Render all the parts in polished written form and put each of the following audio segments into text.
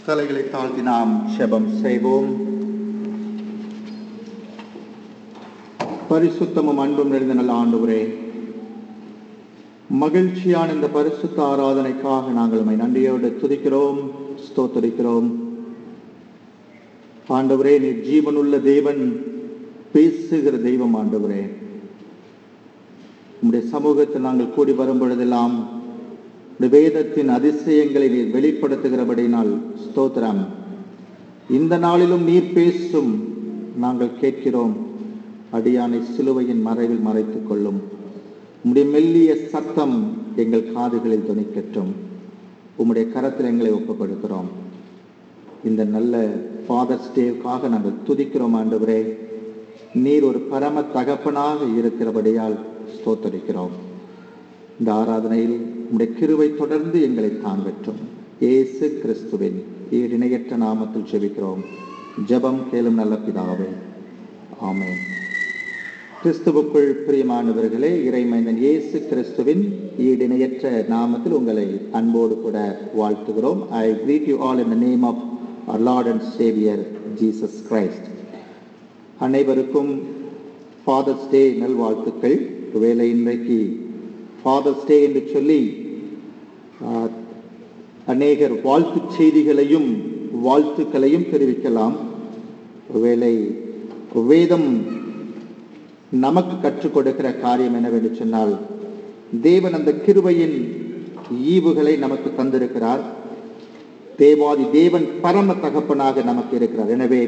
தலைகளை தாழ்த்தி நாம் ஜெபம் செய்வோம். பரிசுத்தமும் அன்பும் நிறைந்த நல்ல ஆண்டவரே, மகிழ்ச்சியான இந்த பரிசுத்த ஆராதனைக்காக நாங்கள் உம்மை நன்றியோடு துதிக்கிறோம், ஸ்தோத்திரிக்கிறோம். ஆண்டவரே, நீர் ஜீவனுள்ள தேவன், பேசுகிற தெய்வம். ஆண்டவரே, உம்முடைய சமூகத்தில் நாங்கள் கூடி வரும் பொழுதெல்லாம் வேதத்தின் அதிசயங்களை நீர் வெளிப்படுத்துகிறபடினால் ஸ்தோத்திரம். இந்த நாளிலும் நீர் பேசும், நாங்கள் கேட்கிறோம். அடியானை சிலுவையின் மறைவில் மறைத்துக் கொள்ளும். உம்முடைய மெல்லிய சத்தம் எங்கள் காதுகளில் துணிக்கட்டும். உம்முடைய கரத்தில் எங்களை ஒப்புப்படுத்துகிறோம். இந்த நல்ல ஃபாதர்ஸ் டேவுக்காக நாங்கள் துதிக்கிறோம். ஆண்டவரே, நீர் ஒரு பரம தகப்பனாக இருக்கிறபடியால் ஸ்தோத்தரிக்கிறோம். இந்த ஆராதனையில் உம்முடைய கிருபை தொடர்ந்து எங்களை தாங்கட்டும். இயேசு கிறிஸ்துவின் ஈடிணையற்ற நாமத்தில் ஜெபிக்கிறோம். ஜெபம் கேளும் நல்ல பிதாவே, ஆமென். கிறிஸ்துவுக்குள் பிரியமானவர்களே, இறைமைந்தன் இயேசு கிறிஸ்துவின் ஈடிணையற்ற நாமத்தில் உங்களை அன்போடு கூட வாழ்த்துகிறோம். I greet you all in the name of our Lord and Savior Jesus Christ. அனைவருக்கும் ஃபாதர்ஸ் டே நல்வாழ்த்துக்கள். ஒருவேளை இன்றைக்கு ஃபாதர்ஸ் டே என்று சொல்லி அநேகர் வாழ்த்து செய்திகளையும் வாழ்த்துக்களையும் தெரிவிக்கலாம். ஒருவேளை வேதம் நமக்கு கற்றுக் கொடுக்கிற காரியம் என்னவென்று சொன்னால், தேவன் அந்த கிருபையின் ஈவுகளை நமக்கு தந்திருக்கிறார். தேவாதி தேவன் பரம தகப்பனாக நமக்கு இருக்கிறார். எனவே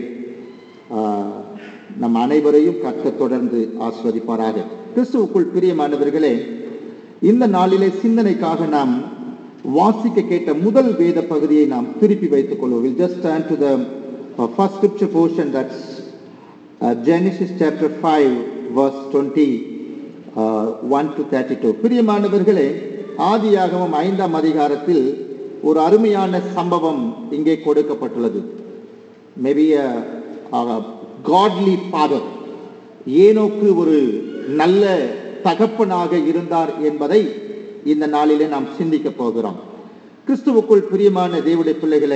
நம் அனைவரையும் கர்த்தர் தொடர்ந்து ஆஸ்வதிப்பாராக. கிறிஸ்துவுக்குள் பிரியமானவர்களே, இந்த நாளிலே சிந்தனைக்காக நாம் வாசிக்க கேட்ட முதல் வேத பகுதியை நாம் திருப்பி வைத்துக் கொள்வோம். We'll just turn to the first scripture portion, that's Genesis chapter 5 verse 21 to 32. பிரியமானவர்களே, ஆதியாகமம் 5ஆம் அதிகாரத்தில் ஒரு அருமையான சம்பவம் இங்கே கொடுக்கப்பட்டுள்ளது. Maybe a godly father. ஏனோக்கு ஒரு நல்ல தகப்பனாக இருந்தார் என்பதை இந்த நாளிலே நாம் சிந்திக்க போகிறோம். கிறிஸ்துவுக்குள் பிரியமான தேவனுடைய பிள்ளைகளே,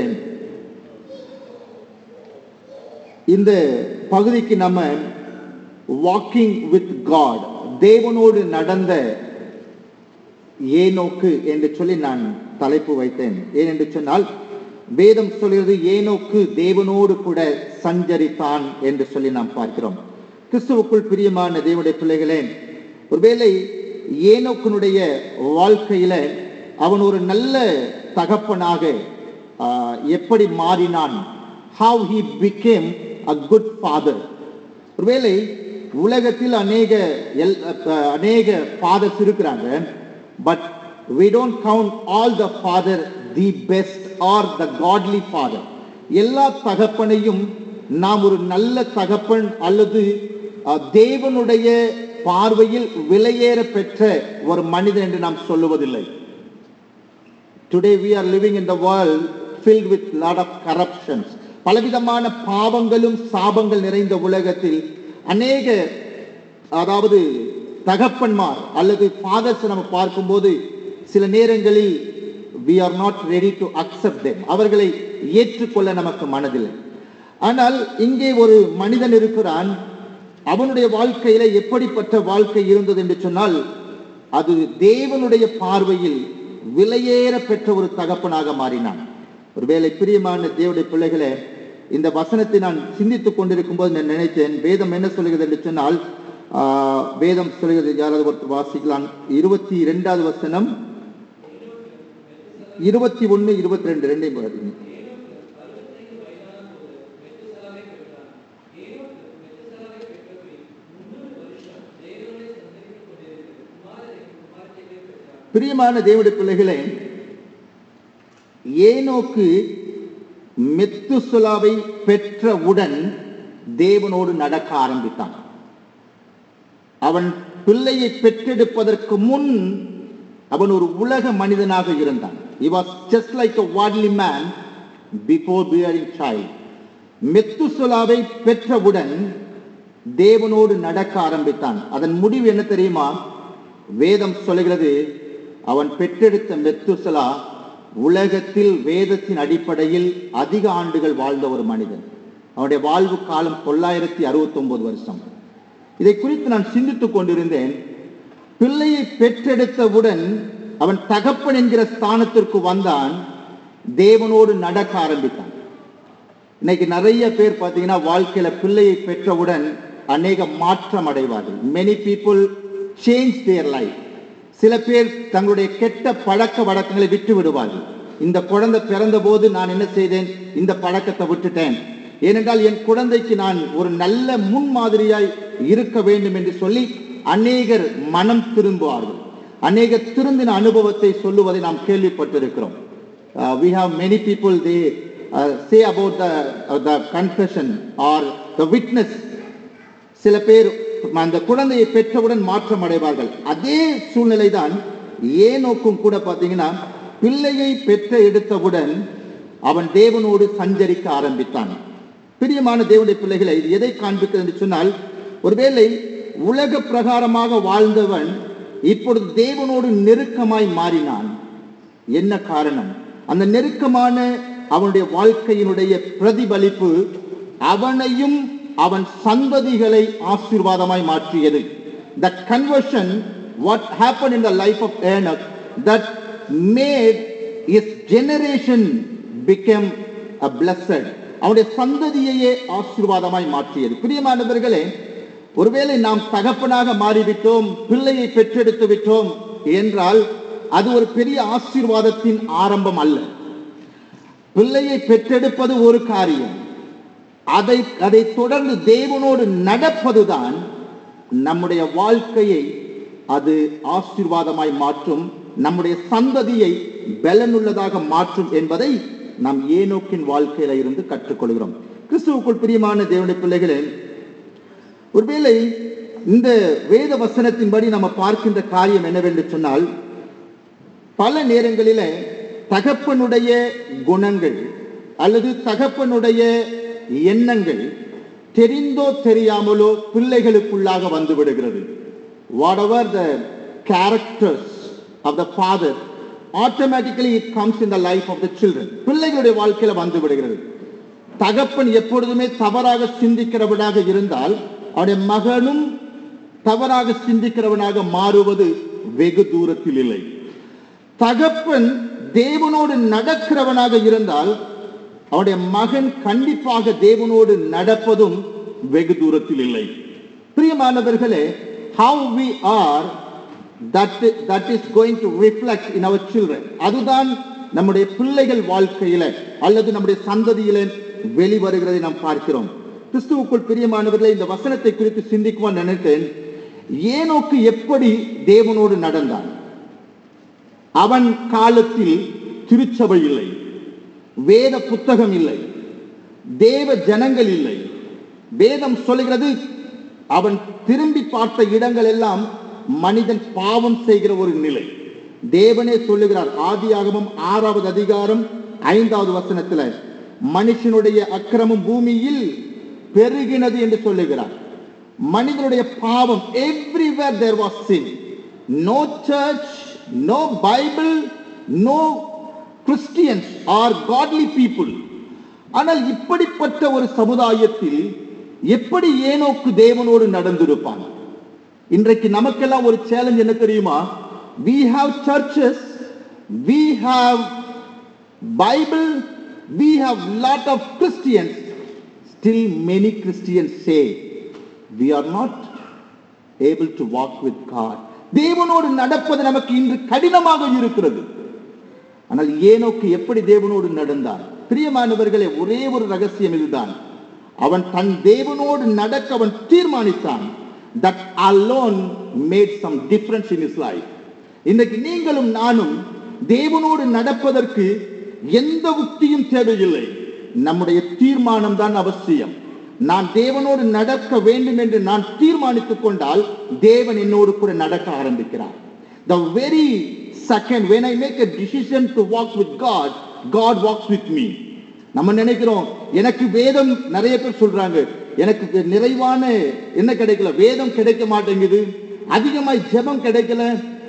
இந்த பகுதிக்கு நம்ம வாக்கிங் வித் காட், தேவனோடு நடந்த ஏனோக்கு என்று சொல்லி நான் தலைப்பு வைத்தேன். ஏனென்று சொன்னால், வேதம் சொல்கிறது ஏனோக்கு தேவனோடு கூட சஞ்சரித்தான் என்று சொல்லி நாம் பார்க்கிறோம். கிறிஸ்துவுக்குள் பிரியமான தேவனுடைய பிள்ளைகளே, ஒருவேளை ஏனோக்கினுடைய வாழ்க்கையில அவன் ஒரு நல்ல தகப்பனாக எப்படி மாறினான், how he became a good father. ஒருவேளை உலகத்தில் அநேக fathers இருக்கிறாங்க, but we don't count all the father the best or the godly father. எல்லா தகப்பனையும் நாம் ஒரு நல்ல தகப்பன் அல்லது தேவனுடைய பார்வையில் விலையேற பெற்ற ஒரு மனிதன் என்று நாம் சொல்லுவதில்லை. Today we are living in the world filled with lot of corruptions. பலவிதமான பாவங்களும் சாபங்கள் நிறைந்த உலகத்தில் அநேக தகப்பன்மார் அல்லது ஃபாதர்ஸ் நம்ம பார்க்கும்போது சில நேரங்களில் we are not ready to accept them. அவர்களை ஏற்றுக்கொள்ள நமக்கு மனதில்லை. ஆனால் இங்கே ஒரு மனிதன் இருக்கிறான். அவனுடைய வாழ்க்கையில எப்படிப்பட்ட வாழ்க்கை இருந்தது என்று சொன்னால், அது தேவனுடைய பார்வையில் விலையேற பெற்ற ஒரு தகப்பனாக மாறினான். ஒருவேளை பிரியமான தேவனுடைய பிள்ளைகளே, இந்த வசனத்தை நான் சிந்தித்துக் கொண்டிருக்கும் போது நான் நினைத்தேன், வேதம் என்ன சொல்கிறது என்று சொன்னால், வேதம் சொல்கிறது, யாராவது ஒருத்தர் வாசிக்கலாம், 22வது வசனம், 21, 22 ரெண்டையும் பாருங்க. பிரியமான தேவனுடைய பிள்ளைகளே, ஏனோக்கு மெத்துசலாவை பெற்றவுடன் தேவனோடு நடக்க ஆரம்பித்தான். அவன் பிள்ளையை பெற்றெடுப்பதற்கு முன் அவன் ஒரு உலக மனிதனாக இருந்தான். He was just like a worldly man before bearing child. மெத்துசலாவை பெற்றவுடன் தேவனோடு நடக்க ஆரம்பித்தான். அதன் முடிவு என்ன தெரியுமா? வேதம் சொல்கிறது, அவன் பெற்றெடுத்த மெத்துசலா உலகத்தில் வேதத்தின் அடிப்படையில் அதிக ஆண்டுகள் வாழ்ந்த ஒரு மனிதன். அவனுடைய வாழ்வு காலம் 969 வருஷம். இதை குறித்து நான் சிந்தித்துக் கொண்டிருந்தேன். பிள்ளையை பெற்றெடுத்தவுடன் அவன் தகப்பன் என்கிற ஸ்தானத்திற்கு வந்தான், தேவனோடு நடக்க ஆரம்பித்தான். இன்னைக்கு நிறைய பேர் பார்த்தீங்கன்னா வாழ்க்கையில பிள்ளையை பெற்றவுடன் அநேக மாற்றம் அடைவார்கள். many people change their life. சில பேர் தங்களுடைய கெட்ட பழக்க வழக்கங்களை விட்டு விடுவார்கள். இந்த குழந்தை பிறந்த போது நான் என்ன செய்தேன், இந்த பழக்கத்தை விட்டுட்டேன், ஏனென்றால் என் குழந்தைக்கு நான் ஒரு நல்ல முன்மாதிரியாய் இருக்க வேண்டும் என்று சொல்லி அநேகர் மனம் திரும்புவார்கள். அநேக திருந்தின அனுபவத்தை சொல்லுவதை நாம் கேள்விப்பட்டிருக்கிறோம். We have many people, they say about the confession or the witness. சில பேர் அந்த குழந்தையை பெற்றவுடன் மாற்றம் அடைவார்கள். அதே சூழ்நிலை தான் ஏனோக்கும் கூட பார்த்தீங்கன்னா, பிள்ளையை பெற்ற எடுத்தவுடன் அவன் தேவனோடு சஞ்சரிக்க ஆரம்பித்தான். பிரியமான தேவனுடைய பிள்ளைகளை, இது எதை காண்பிக்கிறது என்று சொன்னால், ஒருவேளை உலக பிரகாரமாக வாழ்ந்தவன் இப்பொழுது தேவனோடு நெருக்கமாய் மாறினான். என்ன காரணம்? அந்த நெருக்கமான அவனுடைய வாழ்க்கையினுடைய பிரதிபலிப்பு அவனையும் அவன் சந்ததிகளை ஆசீர்வாதமாய் மாற்றியது. The conversion, what happened in the life of Enoch, that made his generation become a blessed. அவனுடைய சந்ததியையே ஆசீர்வாதமாய் மாற்றியது. பிரியமானவர்களே, ஒருவேளை நாம் தகப்பனாக மாறிவிட்டோம், பிள்ளையை பெற்றெடுத்து விட்டோம் என்றால் அது ஒரு பெரிய ஆசீர்வாதத்தின் ஆரம்பம் அல்ல. பிள்ளையை பெற்றெடுப்பது ஒரு காரியம், அதை தொடர்ந்து தேவனோடு நடப்பதுதான் நம்முடைய வாழ்க்கையை அது ஆசீர்வாதமாய் மாற்றும், நம்முடைய சந்ததியை பலனுள்ளதாக மாற்றும் என்பதை நாம் ஏனோக்கின் வாழ்க்கையில இருந்து கற்றுக்கொள்கிறோம். கிறிஸ்துவுக்குள் பிரியமான தேவனுடைய பிள்ளைகளே, ஒருவேளை இந்த வேத வசனத்தின்படி நம்ம பார்க்கின்ற காரியம் என்னவென்று சொன்னால், பல நேரங்களில தகப்பனுடைய குணங்கள் அல்லது தகப்பனுடைய எண்ணங்கள் தெரிந்தோ தெரியாமலோ பிள்ளைகளுக்குள்ளாக வந்து விடுகிறது. whatever the characters of the father, automatically it comes in the life of the children. பிள்ளைகளுடைய வாழ்க்கையில வந்து விடுகிறது. தகப்பன் எப்பொழுதுமே தவறாக சிந்திக்கிறவனாக இருந்தால் அவருடைய மகனும் தவறாக சிந்திக்கிறவனாக மாறுவது வெகு தூரத்தில் இல்லை. தகப்பன் தேவனோடு நடக்கிறவனாக இருந்தால் அவருடைய மகன் கண்டிப்பாக தேவனோடு நடப்பதும் வெகு தூரத்தில் இல்லை. பிரியமானவர்களே, how we are, that is going to reflect in our children. அதுதான் நம்முடைய பிள்ளைகள் வாழ்க்கையில அல்லது நம்முடைய சந்ததியில வெளிவருகிறதை நாம் பார்க்கிறோம். கிறிஸ்துவுக்குள் பிரியமானவர்களே, இந்த வசனத்தை குறித்து சிந்திக்குவான் நினைத்தேன். ஏனோக்கு எப்படி தேவனோடு நடந்தான்? அவன் காலத்தில் திருச்சபை இல்லை, வேத புத்தகம் இல்லை, தேவ ஜனங்கள் இல்லை. வேதம் சொல்லுகிறது, அவன் திரும்பி பார்த்த இடங்கள் எல்லாம் மனிதன் பாவம் செய்கிற ஒரு நிலை. தேவனே சொல்லுகிறார், ஆதியாகமம் 6வது அதிகாரம் 5வது வசனத்துல, மனுஷனுடைய அக்கிரமம் பூமியில் பெருகினது என்று சொல்லுகிறார். மனிதனுடைய பாவம், everywhere there was sin. No church, no Bible, no Christians or godly people. ஆனால் இப்படிப்பட்ட ஒரு சமுதாயத்தில் எப்படி ஏனோக்கு தேவனோடு நடந்திருப்பான்? இன்றைக்கு நமக்கெல்லாம் ஒரு சேலஞ்ச் என்ன தெரியுமா? We have churches, we have Bible, we have lot of Christians. Still many Christians say we are not able to walk with God. தேவனோடு நடப்பது நமக்கு இன்று கடினமாக இருக்கிறது. ஆனால் ஏனோக்கு எப்படி தேவனோடு நடந்தார்? பிரியமானவர்களே, ஒரே ஒரு ரகசியம் இதுதான். அவன் தன் தேவனோடு நடக்க அவன் தீர்மானித்தான். That alone made some difference in his life. இன்னைக்கு நீங்களும் நானும் தேவனோடு நடப்பதற்கு எந்த உத்தியும் தேவையில்லை. நம்முடைய தீர்மானம் தான் அவசியம். நான் தேவனோடு நடக்க வேண்டும் என்று நான் தீர்மானித்துக் கொண்டால் தேவன் என்னோடு கூட நடக்க ஆரம்பிக்கிறார். The very second when I make a decision to walk with God, God walks with me. நம்ம நினைக்கிறோம், எனக்கு வேதம், நிறைய பேர் சொல்றாங்க, எனக்கு நிறைவான என்ன கிடைக்கல, வேதம் கிடைக்க மாட்டேங்குது, அதிகமாய் ஜெபம் கிடைக்கல,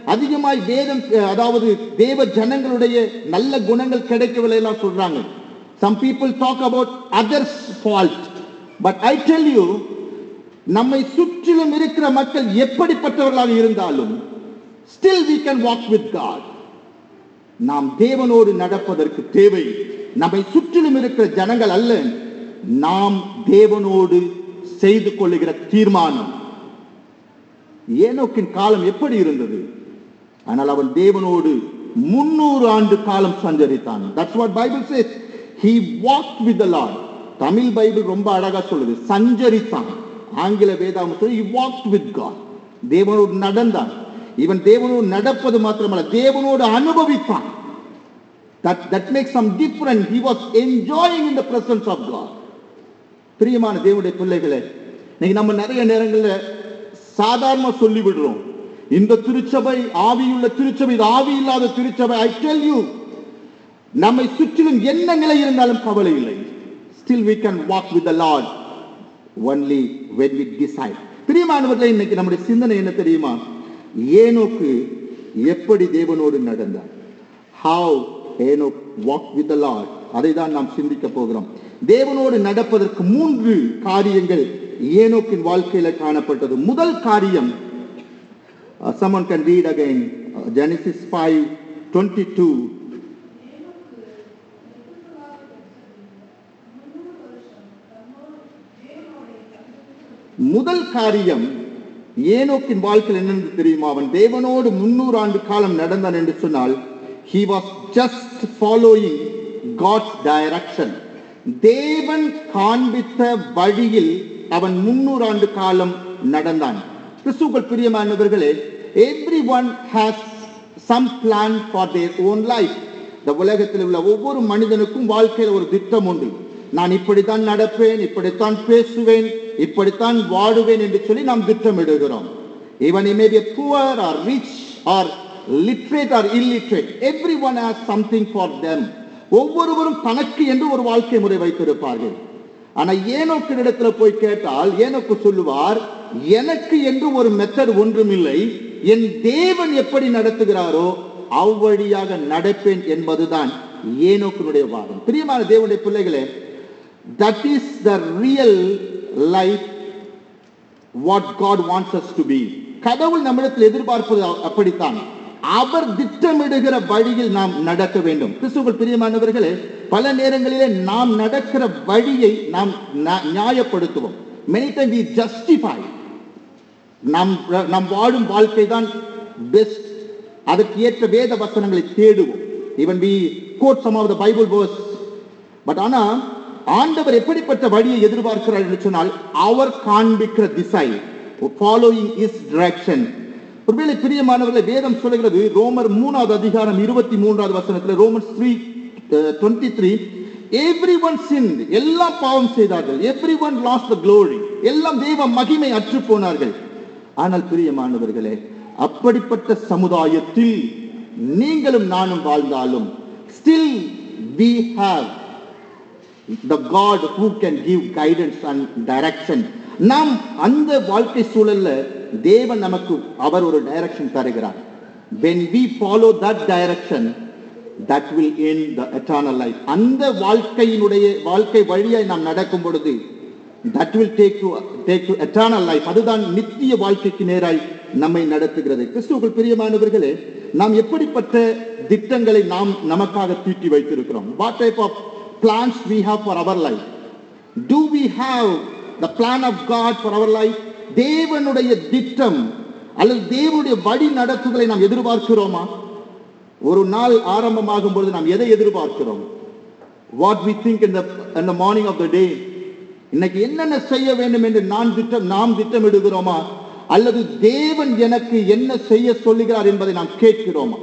அதிகமாய் வேதம், அதாவது தேவ ஜனங்களுடைய நல்ல குணங்கள் கிடைக்கவில்லை எல்லாம் சொல்றாங்க. Some people talk about others' fault, but I tell you, நம்மை சுற்றிலும் இருக்கிற மக்கள் எப்படிப்பட்டவர்களாக இருந்தாலும் still we can walk with God. நாம் தேவனோடு நடப்பதற்கு தேவை நம்மை சுற்றிலும் இருக்கிற ஜனங்கள் அல்ல, நாம் தேவனோடு செய்து கொள்ளுகிற தீர்மானம். ஏனோக்கின் காலம் எப்படி இருந்தது? ஆனால் அவன் தேவனோடு 300 ஆண்டு காலம் சஞ்சரித்தான். That's what Bible says. He walked with the Lord. Tamil Bible ரொம்ப அழகா சொல்லுது, சஞ்சரித்தான். ஆங்கில வேதாகம் சொல்லி he walked with God. தேவனோடு நடந்தான். இவன் தேவனோடு நடப்பது மாத்திரமல்ல, தேவனோடு அனுபவித்தான். That makes some difference. He was enjoying in the presence of God. பிரியமான தேவனுடைய பிள்ளைகளே, இன்னைக்கு நம்ம நிறைய நேரங்களில் சாதாரண சொல்லி விடுறோம், இந்த திருச்சபை ஆவியுள்ள திருச்சபை, இது ஆவி இல்லாத திருச்சபை. I tell you, நம்மை சுற்றிலும் என்ன நிலை இருந்தாலும் கவலை இல்லை. Still we can walk with the Lord only when we decide. பிரியமானவர்களே, இன்னைக்கு நம்முடைய சிந்தனை என்ன தெரியுமா? ஏனோக்கு எப்படி தேவனோடு நடந்தார்? How Enoch walked with the Lord. அதை தான் நாம் சிந்திக்க போகிறோம். தேவனோடு நடப்பதற்கு 3 காரியங்கள் ஏனோக்கின் வாழ்க்கையில காணப்பட்டது. முதல் காரியம், someone can read again, Genesis 5:22. முதல் காரியம் ஏனோக்கின் வாழ்க்கையில் என்னென்று தெரியுமா? அவன் தேவனோடு 300 ஆண்டு காலம் நடந்தான் என்று சொன்னால், he was just following God's direction. தேவன் காண்பித்த வழியில் அவன் 300 ஆண்டு காலம் நடந்தான். கிறிஸ்துவுக்குள் பிரியமானவர்களே, everyone has some plan for their own life. இந்த உலகத்தில் உள்ள ஒவ்வொரு மனிதனுக்கும் வாழ்க்கையில் ஒரு திட்டம் உண்டு. நான் இப்படித்தான் நடப்பேன், இப்படித்தான் பேசுவேன், இப்படித்தான் வாடுவேன் என்று சொல்லி நாம் திட்டமிடுகிறோம். Even he may be poor or rich or literate or illiterate, everyone has something for them. ஒவ்வொருவரும் தனக்கு என்று ஒரு வாழ்க்கை முறை வைத்திருப்பார்கள். ஆனா ஏனோக்கு இடத்துல போய் கேட்டால் ஏனோக்கு சொல்லுவார், எனக்கு என்று ஒரு மெத்தட் ஒன்றுமில்லை, என் தேவன் எப்படி நடத்துகிறாரோ அவ்வழியாக நடப்பேன் என்பதுதான் ஏனோக்கினுடைய வாதம். பிரியமான தேவனுடைய பிள்ளைகளே, that is the real life what God wants us to be. கடவுள் நம்மிடத்தில் எதிர்பார்ப்பது அப்படித்தான். அவர் திட்டமிடுகிற வழியில் நாம் நடக்க வேண்டும். கிறிஸ்துவுக்குள் பிரியமானவர்களே, பல நேரங்களிலே நாம் நடக்கிற வழியை நாம் நியாயப்படுத்துவோம். many times we justify. நாம் வாழும் வாழ்க்கை தான் பெஸ்ட், அதற்கு ஏற்ற வேத வசனங்களை தேடுவோம். even we quote some of the Bible verse. But ஆனா ஆண்டவர் எப்படிப்பட்ட வழியை எதிர்பார்க்கிறார் என்று சொன்னால், அவர் காண்பிக்கிற திசை, following his direction. ஒருவேளை பிரியமானவர்களை, வேதம் சொல்லுகிறது ரோமர் 3வது அதிகாரம் 23வது வசனத்தில், ரோமன்ஸ் 3:23, everyone sinned, எல்லாம் பாவம் செய்தார்கள், everyone lost the glory, எல்லாம் தேவ மகிமை அற்று போனார்கள். ஆனால் பிரியமானவர்களே, அப்படிப்பட்ட சமுதாயத்தில் நீங்களும் நானும் வாழ்ந்தாலும் still we have the God who can give guidance and direction. நாம் அந்த வாழ்க்கை சூழல்ல தேவன் நமக்கு அவர் ஒரு டைரக்ஷன் தருகிறார். when we follow that direction, that will end the eternal life. அந்த வாழ்க்கை வழியாய் நாம் நடக்கும் பொழுது that will take to eternal life. அதுதான் நித்திய வாழ்க்கைக்கு நேராய் நம்மை நடத்துகிறது. கிறிஸ்துவுக்குள் பிரியமானவர்களே, நாம் எப்படிப்பட்ட திட்டங்களை நாம் நமக்காக தீட்டி வைத்திருக்கிறோம்? what type of plans we have for our life? do we have the plan of God for our life? தேவனுடைய திட்டம் அல்லது தேவனுடைய வழி நடத்துதலை நாம் எதிர்பார்க்கிறோமா? ஒரு நாள் ஆரம்பமாகும் பொழுது நாம் எதை எதிர்பார்க்கிறோம்? what we think in the morning of the day. இன்னைக்கு என்னென்ன செய்ய வேண்டும் என்று நாம் திட்டமிடுகிறோமா? அல்லது தேவன் எனக்கு என்ன செய்ய சொல்லுகிறார் என்பதை நாம் கேட்கிறோமா?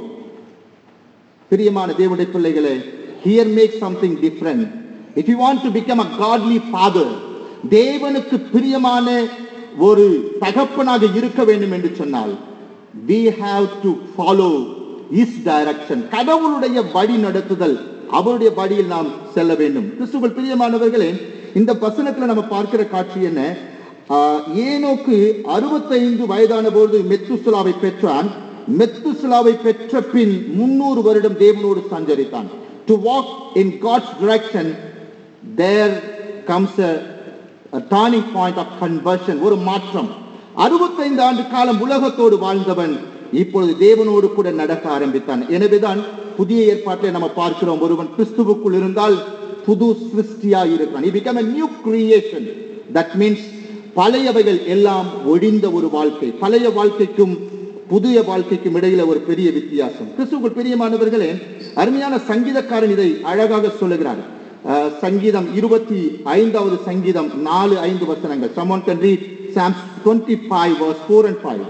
பிரியமான தேவனுடைய பிள்ளைகளே, here make something different. if you want to become a godly father, தேவனுக்கு பிரியமான ஒரு தகப்பனாக இருக்க வேண்டும் என்று சொன்னால், we have to follow his direction. கடவுளுடைய வழி நடத்துதல், அவருடைய வழியில் நாம் செல்ல வேண்டும். கிறிஸ்துவுக்குள் பிரியமானவர்களே, இந்த வசனத்துல நம்ம பார்க்கிற காட்சி என்ன? ஏனோக்கு 65 வயதான போது மெத்துசலாவை பெற்றான். மெத்துசலாவை பெற்ற பின் 300 வருடம் தேவனோடு சஞ்சரித்தான். To walk in God's direction, there comes a turning point of conversion, ஒரு மாற்றம். 65 ஆண்டு காலம் உலகத்தோடு வாழ்ந்தவன் இப்பொழுது தேவனோடு கூட நடக்க ஆரம்பித்தான். எனவேதான் புதிய ஏற்பாட்டிலே நம்ம பார்க்கிறோம், ஒருவன் கிறிஸ்துவுக்குள் இருந்தால் புது சிருஷ்டியா இருக்கிறான். He became a new creation. That means பழையவைகள் எல்லாம் ஒழிந்த ஒரு வாழ்க்கை. பழைய வாழ்க்கைக்கும் புதிய வாழ்க்கைக்கும் இடையில ஒரு பெரிய வித்தியாசம். கிறிஸ்துவுக்குள் பிரியமானவர்களே, அருமையான சங்கீதக்காரன் இதை அழகாக சொல்லுகிறார். சங்கீதம் 25வது சங்கீதம் 4-5 வசனங்கள். Someone can read Psalms 25 verse 4 and 5.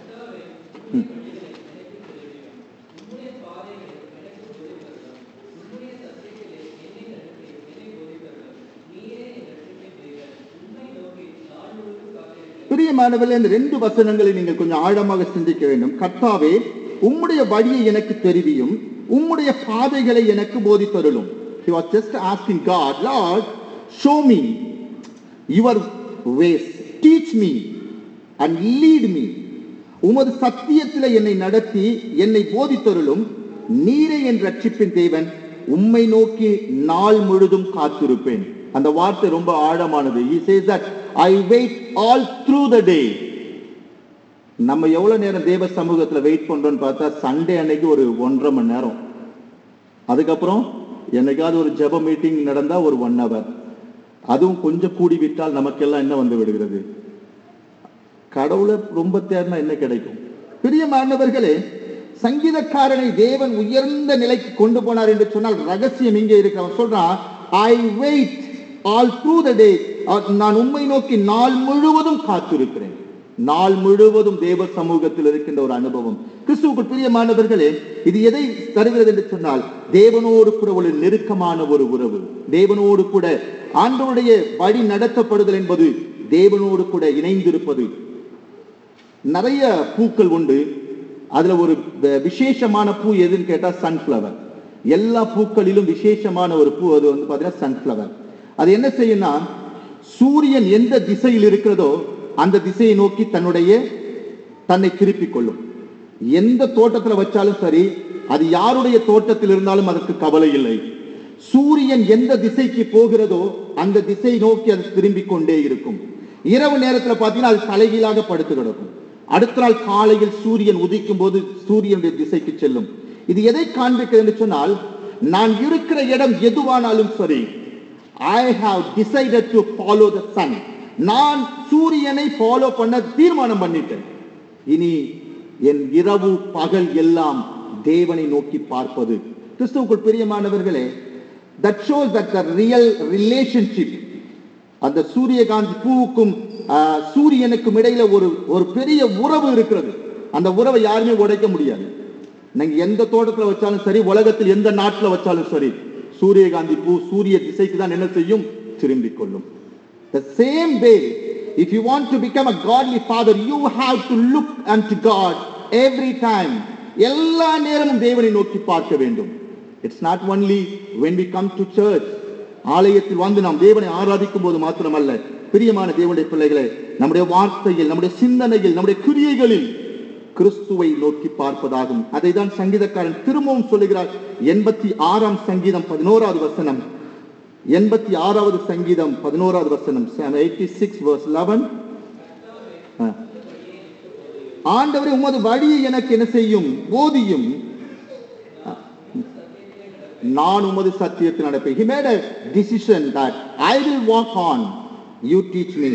பிரியமானவர்களே, இந்த 2 வசனங்களை நீங்கள் கொஞ்சம் ஆழமாக சிந்திக்க வேண்டும். கர்த்தாவே, உம்முடைய வழியை எனக்கு தெரிவியும், உம்முடைய பாதைகளை எனக்கு போதித்தருளும். He was just asking God, Lord, show me your ways, teach me and lead me. உமது சத்தியத்திலே என்னை நடத்தி என்னை போதித்தருளும். நீரே என் ரட்சிப்பின் தேவன், உம்மை நோக்கி நாள் முழுதும் காத்திருப்பேன். அந்த வார்த்தை ரொம்ப ஆழமானது. He says that I wait all through the day. நம்ம எவ்வளவு நேரம் தேவ சமூகத்துல வெயிட் பண்றோம்னு பார்த்தா சண்டே அன்னைக்கு ஒரு 1.5 மணி நேரம், அதுக்கப்புறம் என்னைக்காவது ஒரு ஜெப மீட்டிங் நடந்தா ஒரு 1 hour, அதுவும் கொஞ்சம் கூடி விட்டால் நமக்கெல்லாம் என்ன வந்து விடுகிறது? கடவுளை ரொம்ப தேடினா என்ன கிடைக்கும்? பிரியமானவர்களே, சங்கீதக்காரனை தேவன் உயர்ந்த நிலைக்கு கொண்டு போனார் என்று சொன்னால் ரகசியம் இங்கே இருக்கு. அவன் சொல்றான், I wait all through the day. நான் உம்மை நோக்கி நாள் முழுவதும் காத்திருக்கிறேன். நாள் முழுவதும் தேவ சமூகத்தில் இருக்கின்ற ஒரு அனுபவம். கிறிஸ்துவுக்குள் பிரியமானவர்களே, இது எதை தருகிறது என்று சொன்னால் தேவனோடு கூட ஒரு நெருக்கமான ஒரு உறவு. தேவனோடு கூட ஆண்டவருடைய வழி நடத்தப்படுதல் என்பது தேவனோடு கூட இணைந்திருப்பது. நிறைய பூக்கள் உண்டு. அதுல ஒரு விசேஷமான பூ எதுன்னு கேட்டா சன்ஃபிளவர். எல்லா பூக்களிலும் விசேஷமான ஒரு பூ அது வந்து பாத்தீங்கன்னா சன்ஃபிளவர். அது என்ன செய்யும்னா, சூரியன் எந்த திசையில் இருக்கிறதோ அந்த திசையை நோக்கி தன்னை திருப்பிக் கொள்ளும். எந்த தோட்டத்தில் வச்சாலும் சரி, அது யாருடைய தோட்டத்தில் இருந்தாலும் அதற்கு கவலை இல்லை. சூரியன் எந்த திசைக்கு போகிறதோ அந்த திசை நோக்கி அது திரும்பிக் கொண்டே இருக்கும். இரவு நேரத்தில் பார்த்தீங்கன்னா அது தலைகீழாக படுத்து கிடக்கும். அடுத்த நாள் காலையில் சூரியன் உதிக்கும் போது சூரியனுடைய திசைக்கு செல்லும். இது எதை காண்பிக்கிறது என்று சொன்னால், நான் இருக்கிற இடம் எதுவானாலும் சரி, I have decided to follow the sun. நான் சூரியனை ஃபாலோ பண்ண தீர்மானம் பண்ணிட்டேன். இனி என் இரவு பகல் எல்லாம் தேவனை நோக்கி பார்ப்பது. கிறிஸ்துவுக்குள் பிரியமானவர்களே, that shows that the real relationship, அந்த சூரியகாந்தி பூவுக்கும் சூரியனுக்கும் இடையில ஒரு பெரிய உறவு இருக்கிறது. அந்த உறவை யாருமே உடைக்க முடியாது. நீங்க எந்த தோட்டத்தில் வச்சாலும் சரி, உலகத்தில் எந்த நாட்டில் வச்சாலும் சரி, சூரியகாந்தி பூ சூரிய திசைக்கு தான் என்ன செய்யும்? திரும்பிக் கொள்ளும். The same way, if you want to become a godly father, you have to look unto God every time. எல்லா நேரமும் தேவனை நோக்கி பார்க்க வேண்டும். It's not only when we come to church. ஆலயத்தில் வந்து நாம் தேவனை ஆராதிக்கும் போது மாத்திரமல்ல, பிரியமான தேவனுடைய பிள்ளைகளை, நம்முடைய வார்த்தையில், நம்முடைய சிந்தனையில், நம்முடைய கிரியைகளில் கிறிஸ்துவை நோக்கி பார்ப்பதாகும். அதை தான் சங்கீதக்காரன் திரும்பவும் சொல்லுகிறார். 86ஆம் சங்கீதம் 11வது வசனம். 86வது சங்கீதம் 11வது வசனம். 86 verse 11. ஆண்டவரே, உமது வழியை எனக்கு என்ன செய்யும்? போதியும், நான் உமது சத்தியத்தில் நடப்பேன். He made a decision that I will walk on, you teach me.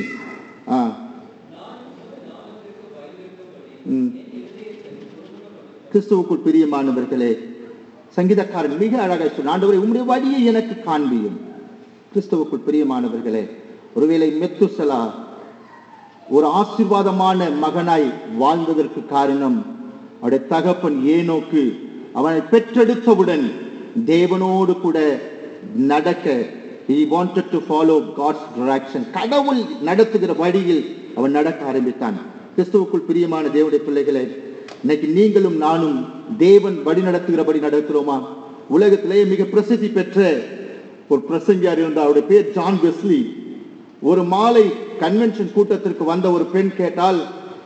கிறிஸ்துவுக்குள் பிரியமானவர்களே, சங்கீதக்காரன் மிக அழகாக சொன்னார், ஆண்டவரே உம்முடைய வழியை எனக்கு காண்பியும். கிறிஸ்துவுக்குள் பிரியமானவர்களே, ஒருவேளை மெத்துசலா ஒரு ஆசீர்வாதமான மகனாய் வாழ்ந்ததற்கு காரணம் அவருடைய தகப்பன் ஏனோக்கு அவனை பெற்றெடுத்தவுடன் தேவனோடு கூட நடக்க, he wanted to follow God's direction. கடவுள் நடத்துகிற வழியில் அவன் நடக்க ஆரம்பித்தான். கிறிஸ்துவுக்குள் பிரியமான தேவனுடைய பிள்ளைகளே, இன்னைக்கு நீங்களும் நானும் தேவன் வழி நடத்துகிறபடி நடக்கிறோமா? உலகத்திலேயே மிக பிரசித்தி பெற்ற ஒரு பிரசங்கியார் இருந்தார். அவருடைய பேர் ஜான் வெஸ்லி. ஒரு மாலை கன்வென்ஷன் கூட்டத்திற்கு வந்த ஒரு பெண் கேட்டால்,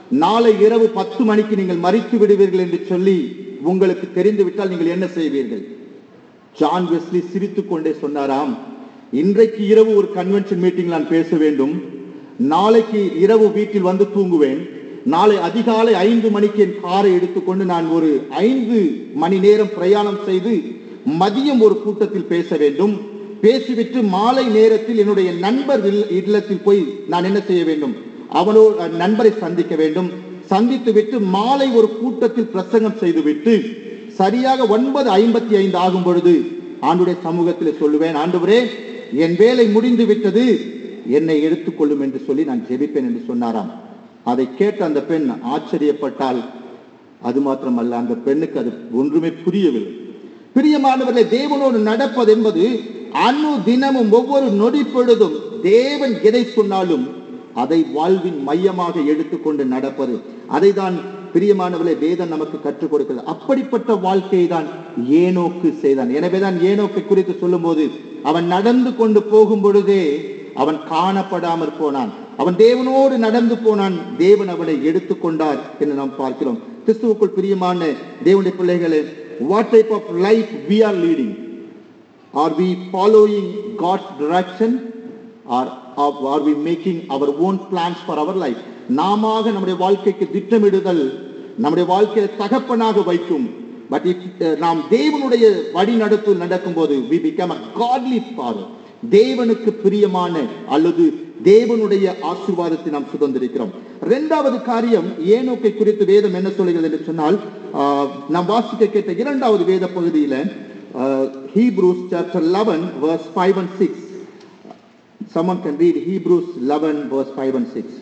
நாளை இரவு 10 மணிக்கு நீங்கள் மரித்து விடுவீர்கள் என்று சொல்லி உங்களுக்கு தெரிந்துவிட்டால் நீங்கள் என்ன செய்வீர்கள்? ஜான் வெஸ்லி சிரித்துக் கொண்டே சொன்னாராம், இன்றைக்கு இரவு ஒரு கன்வென்ஷன் மீட்டிங் நான் பேச வேண்டும், நாளைக்கு இரவு வீட்டில் வந்து தூங்குவேன், நாளை அதிகாலை 5 மணிக்கு என் காரை எடுத்துக்கொண்டு நான் ஒரு 5 மணி நேரம் பிரயாணம் செய்து மதியம் ஒரு கூட்டத்தில் பேச வேண்டும், பேசிவிட்டு மாலை நேரத்தில் என்னுடைய நண்பர் இல்லத்தில் போய் நான் என்ன செய்ய வேண்டும், அவனோட நண்பரை சந்திக்க வேண்டும், சந்தித்து விட்டு மாலை ஒரு கூட்டத்தில் பிரசங்கம் செய்துவிட்டு சரியாக 9:55 ஆகும் பொழுது ஆண்டுடைய சமூகத்தில் சொல்லுவேன், ஆண்டவரே என் வேலை முடிந்து விட்டது, என்னை எடுத்துக்கொள்ளும் என்று சொல்லி நான் ஜெபிப்பேன் என்று சொன்னாராம். அதை கேட்ட அந்த பெண் ஆச்சரியப்பட்டால், அது மாத்திரமல்ல, அந்த பெண்ணுக்கு அது ஒன்றுமே புரியவில்லை. பிரியமானவர்களே, தேவனோடு நடப்பது என்பது அணு தினமும் ஒவ்வொரு நொடி பொழுதும் தேவன் எதை சொன்னாலும் அதை வாழ்வின் மையமாக எடுத்துக்கொண்டு நடப்பது. அதை தான் பிரியமானவர்களே வேதம் நமக்கு கற்றுக் கொடுக்கிறது. அப்படிப்பட்ட வாழ்க்கையை தான் ஏனோக்கு செய்தான். எனவேதான் ஏனோக்கை குறித்து சொல்லும் போது, அவன் நடந்து கொண்டு போகும் பொழுதே அவன் காணப்படாமற் போனான், அவன் தேவனோடு நடந்து போனான், தேவன் அவனை எடுத்துக்கொண்டார் என்று நாம் பார்க்கிறோம். கிறிஸ்துவுக்குள் பிரியமான தேவனுடைய பிள்ளைகளே, what type of life we are leading? Are we following God's direction or are we making our own plans for our life? நாமாக நம்முடைய வாழ்க்கைக்கு திட்டமிடுதல் நம்முடைய வாழ்க்கையை தகப்பனாக வைக்கும். பட் நாம் தேவனுடைய வழி நடத்தில் நடக்கும் போது we become a godly father. தேவனுக்கு பிரியமான அல்லது தேவனுடைய ஆசீர்வாதத்தை நாம் சுதந்திரிக்கிறோம். இரண்டாவது காரியம், ஏனோக்கை குறித்து வேதம் என்ன சொல்கிறது என்று சொன்னால், நாம் வாசிக்க கேட்ட இரண்டாவது வேத பகுதியில Hebrews chapter 11 verse 5 and 6. Someone can read Hebrews 11 verse 5 and 6.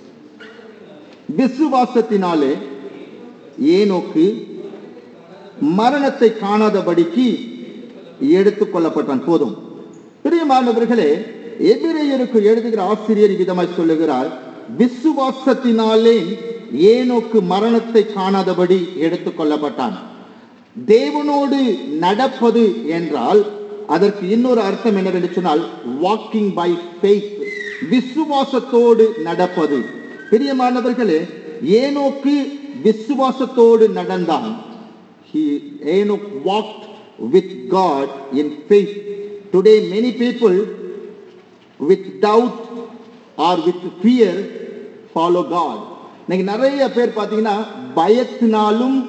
விசுவாசத்தினாலே ஏனோக்கு மரணத்தை காணாதபடிக்கு எடுத்துக் கொள்ளப்பட்டான். போதும். பிரியமானவர்களே, எபிரேயருக்கு எழுதுகிற ஆசிரியர் விதமாய் சொல்லுகிறார், விசுவாசத்தினாலே ஏனோக்கு மரணத்தை காணாதபடி எடுத்துக் கொள்ளப்பட்டான். தேவனோடு நடப்பது என்றால் அதற்கு இன்னொரு அர்த்தம் என்னவென்று சொன்னால், வாக்கிங் பை ஃபெய்த், விசுவாசத்தோடு நடப்பது. பிரியமானவர்களே, ஏனோக்கு விசுவாசத்தோடு நடந்தான். Enoch walked with God in faith. Today many people with doubt or with fear follow God. இன்னைக்கு நிறைய பேர் பார்த்தீங்கன்னா பயத்தினாலும்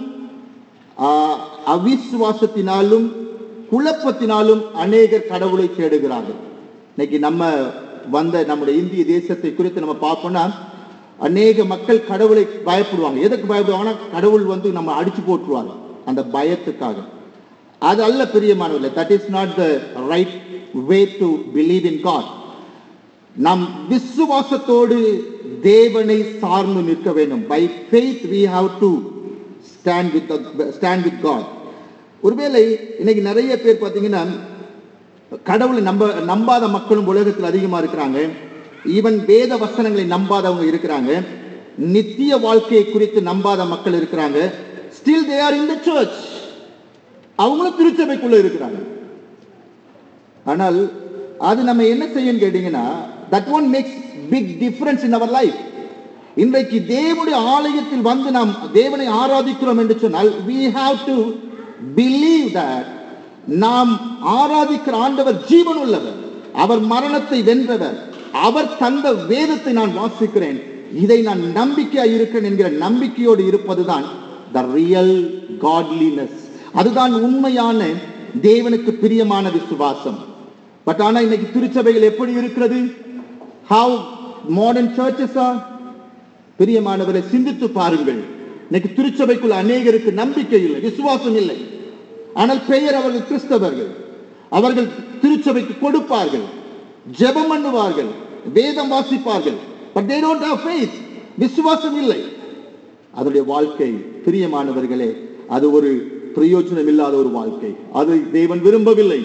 அவிசுவாசத்தினாலும் குழப்பத்தினாலும் அநேகர் கடவுளை தேடுகிறார்கள். இன்னைக்கு நம்ம நம்முடைய இந்திய தேசத்தை குறித்து நம்ம பார்ப்போம்னா, அநேக மக்கள் கடவுளை பயப்படுவாங்க. எதுக்கு பயப்படுவாங்கன்னா, கடவுள் நம்ம அடிச்சு போட்டுருவாங்க அந்த பயத்துக்காக. அது அல்ல பிரியமானவர்களே, that is not the right way to believe in God. நாம் விசுவாசத்தோடு தேவனை சார்ந்து நிற்க வேண்டும். By faith we have to stand with God. ஒருவேளை இன்னைக்கு நிறைய பேர் பார்த்தீங்கன்னா கடவுளை நம்பாத மக்களும் உலகத்தில் அதிகமா இருக்கிறாங்க. ஈவன் வேத வசனங்களை நம்பாதவங்க இருக்கிறாங்க. நித்திய வாழ்க்கையை குறித்து நம்பாத மக்கள் இருக்கிறாங்க. Still they are in the church. அவங்களும் திருச்சபைக்குள்ள இருக்கிறாங்க. ஆனால் அது நம்ம என்ன செய்யணும் கேட்டீங்கன்னா, that one makes big difference in our life. இன்றைக்கு தேவனுடைய ஆலயத்தில் வந்து நாம் தேவனை ஆராதிக்கிறோம் என்று சொன்னால், we have to believe that நாம் ஆராதிக்கிற ஆண்டவர் ஜீவன் உள்ளவர், அவர் மரணத்தை வென்றவர், அவர் தந்த வேதத்தை நான் வாசிக்கிறேன், இதை நான் நம்பிக்கையாக இருக்கிறேன் என்கிற நம்பிக்கையோடு இருப்பதுதான் the real godliness. அதுதான் உண்மையான தேவனுக்கு பிரியமான விசுவாசம். பட் ஆனா இன்னைக்கு திருச்சபைகள் எப்படி இருக்கிறது? How modern churches are? பிரியமானவரை சிந்தித்து பாருங்கள். இன்னைக்கு திருச்சபைக்குள்ள அநேகருக்கு நம்பிக்கை இல்லை, விசுவாசம் இல்லை. ஆனால் பெயர் அவர்கள் கிறிஸ்தவர்கள். அவர்கள் திருச்சபைக்கு கொடுப்பார்கள், ஜெபம் பண்ணுவார்கள், வேதம் வாசிப்பார்கள். But they don't have faith. விசுவாசம் இல்லை. அதனுடைய வாழ்க்கை பிரியமானவர்களே, அது ஒரு பிரயோஜனம் இல்லாத ஒரு வாழ்க்கை. அதை தேவன் விரும்பவில்லை.